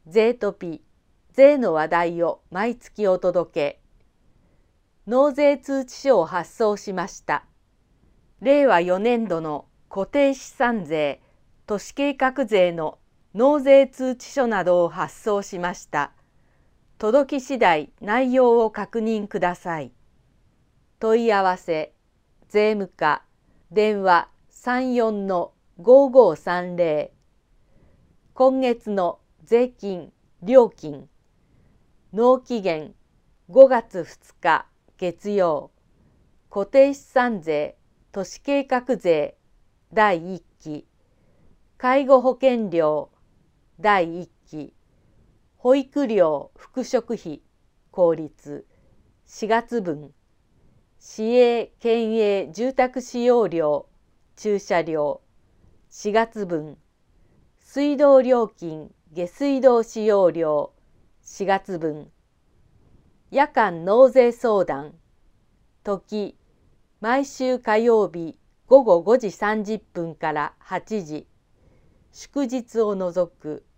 税トピ、税の話題を毎月お届け。納税通知書を発送しました。令和4年度の固定資産税、都市計画税の納税通知書などを発送しました。届き次第内容を確認ください。問い合わせ、税務課、電話34-5530。今月の税金、料金。納期限5月2日月曜。固定資産税、都市計画税第1期。介護保険料第1期。保育料復職費効率4月分。市営県営住宅使用料駐車料4月分。水道料金下水道使用料4月分。夜間納税相談時毎週火曜日午後5時30分から8時、祝日を除く